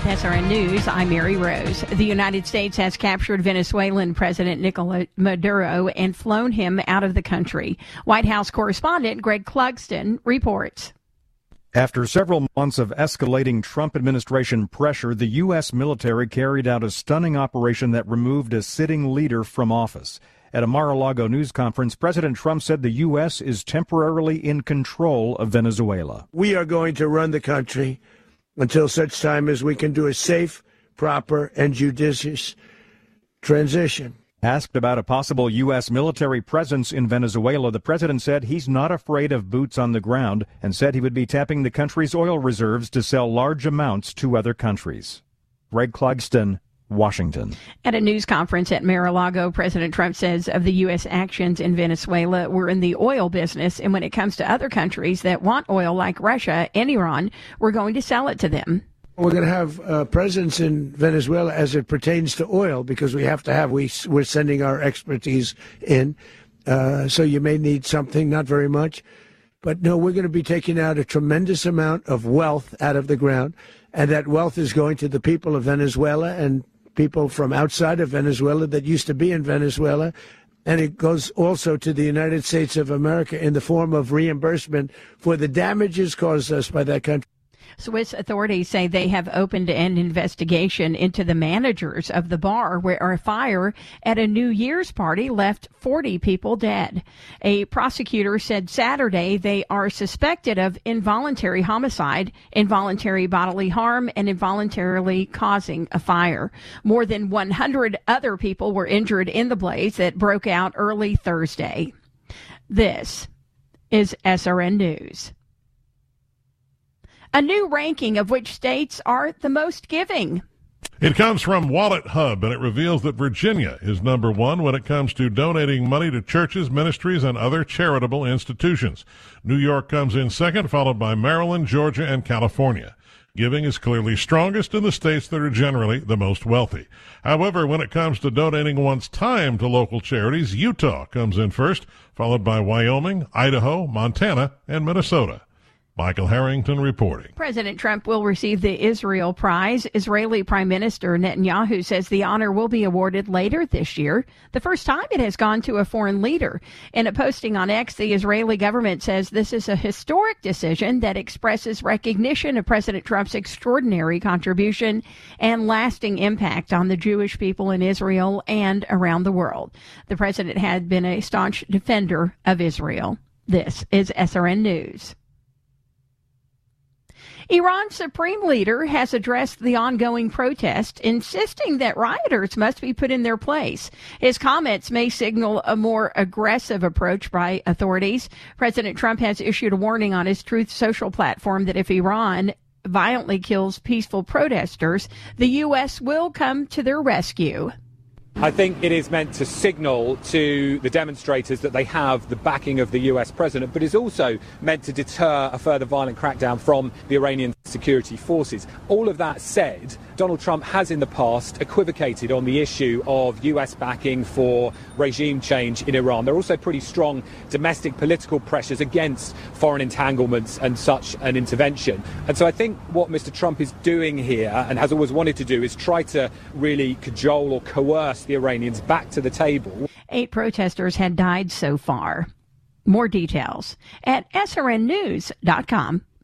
SRN News, I'm Mary Rose. The United States has captured Venezuelan President Nicolas Maduro and flown him out of the country. White House correspondent Greg Clugston reports. After several months of escalating Trump administration pressure, the U.S. military carried out a stunning operation that removed a sitting leader from office. At a Mar-a-Lago news conference, President Trump said the U.S. is temporarily in control of Venezuela. We are going to run the country until such time as we can do a safe, proper, and judicious transition. Asked about a possible U.S. military presence in Venezuela, the president said he's not afraid of boots on the ground and said he would be tapping the country's oil reserves to sell large amounts to other countries. Greg Clugston, Washington. At a news conference at Mar-a-Lago, President Trump says of the U.S. actions in Venezuela, we're in the oil business, and when it comes to other countries that want oil like Russia and Iran, we're going to sell it to them. We're going to have a presence in Venezuela as it pertains to oil because we have to have. We're sending our expertise in, so you may need something, not very much. But no, we're going to be taking out a tremendous amount of wealth out of the ground, and that wealth is going to the people of Venezuela and people from outside of Venezuela that used to be in Venezuela. And it goes also to the United States of America in the form of reimbursement for the damages caused us by that country. Swiss authorities say they have opened an investigation into the managers of the bar where a fire at a New Year's party left 40 people dead. A prosecutor said Saturday they are suspected of involuntary homicide, involuntary bodily harm, and involuntarily causing a fire. More than 100 other people were injured in the blaze that broke out early Thursday. This is SRN News. A new ranking of which states are the most giving. It comes from Wallet Hub, and it reveals that Virginia is number one when it comes to donating money to churches, ministries, and other charitable institutions. New York comes in second, followed by Maryland, Georgia, and California. Giving is clearly strongest in the states that are generally the most wealthy. However, when it comes to donating one's time to local charities, Utah comes in first, followed by Wyoming, Idaho, Montana, and Minnesota. Michael Harrington reporting. President Trump will receive the Israel Prize. Israeli Prime Minister Netanyahu says the honor will be awarded later this year, the first time it has gone to a foreign leader. In a posting on X, the Israeli government says this is a historic decision that expresses recognition of President Trump's extraordinary contribution and lasting impact on the Jewish people in Israel and around the world. The president had been a staunch defender of Israel. This is SRN News. Iran's supreme leader has addressed the ongoing protest, insisting that rioters must be put in their place. His comments may signal a more aggressive approach by authorities. President Trump has issued a warning on his Truth Social platform that if Iran violently kills peaceful protesters, the U.S. will come to their rescue. I think it is meant to signal to the demonstrators that they have the backing of the US president, but is also meant to deter a further violent crackdown from the Iranian security forces. All of that said, Donald Trump has in the past equivocated on the issue of US backing for regime change in Iran. There are also pretty strong domestic political pressures against foreign entanglements and such an intervention. And so I think what Mr. Trump is doing here, and has always wanted to do, is try to really cajole or coerce the Iranians back to the table. 8 protesters had died so far. More details at srnnews.com.